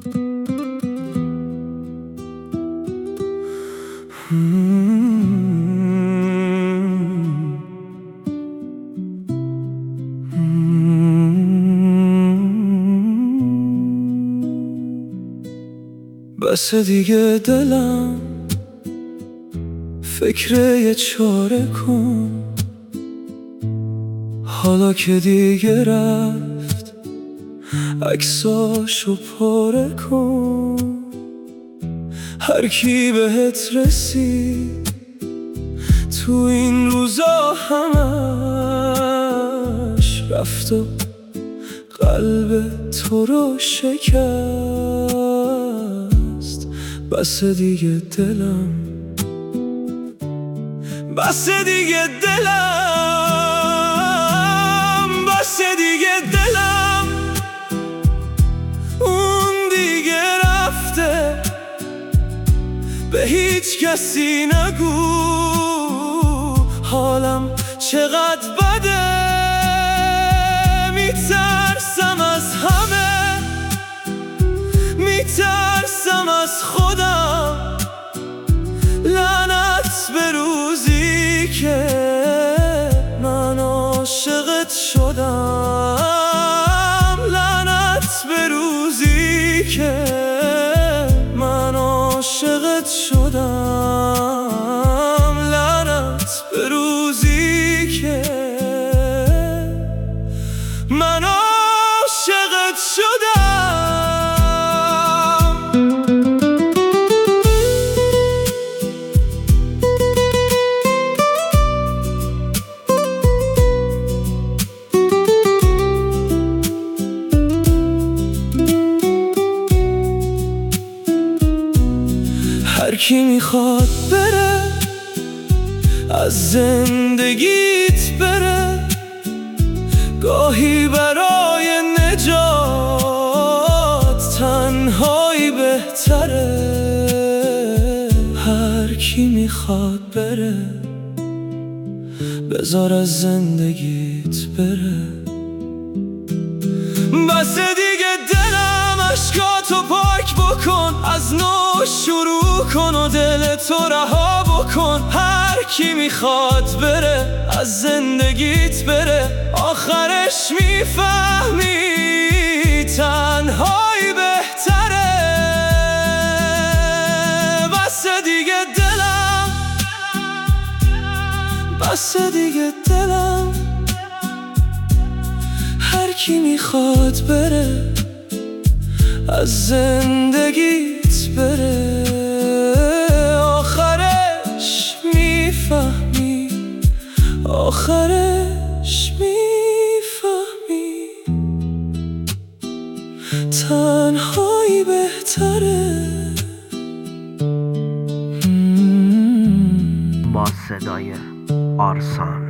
بس دیگه دلم فکر یه چاره کن، حالا که دیگه رفت عکساشو پاره کن. هر کی بهت رسید تو این روزا همش رفت و قلب تو رو شکست. بس دیگه دلم، بس دیگه دلم، بس دیگه دلم، اون دیگه رفته، به هیچ کسی نگو حالم چقدر بده. میترسم از همه، میترسم از خودم، لعنت به روزی که من عاشقت شدم، لعنت به روزی که من عاشقت شدم، لعنت به روزی که من عاشقت شدم. هر کی میخواد بره از زندگیت بره، گاهی برای نجات تنهایی بهتره. هر کی میخواد بره بذار از زندگیت بره. بس دیگه دلم، اشکاتو پاک بکن، از نو شروع کن و دلتو رها بکن. هر کی میخواد بره از زندگیت بره، آخرش میفهمی تنهایی بهتره. بس دیگه دلم، بس دیگه دلم، هر کی میخواد بره از زندگیت بره، آخرش میفهمی، آخرش میفهمی تنهایی بهتره. با صدای آرسان.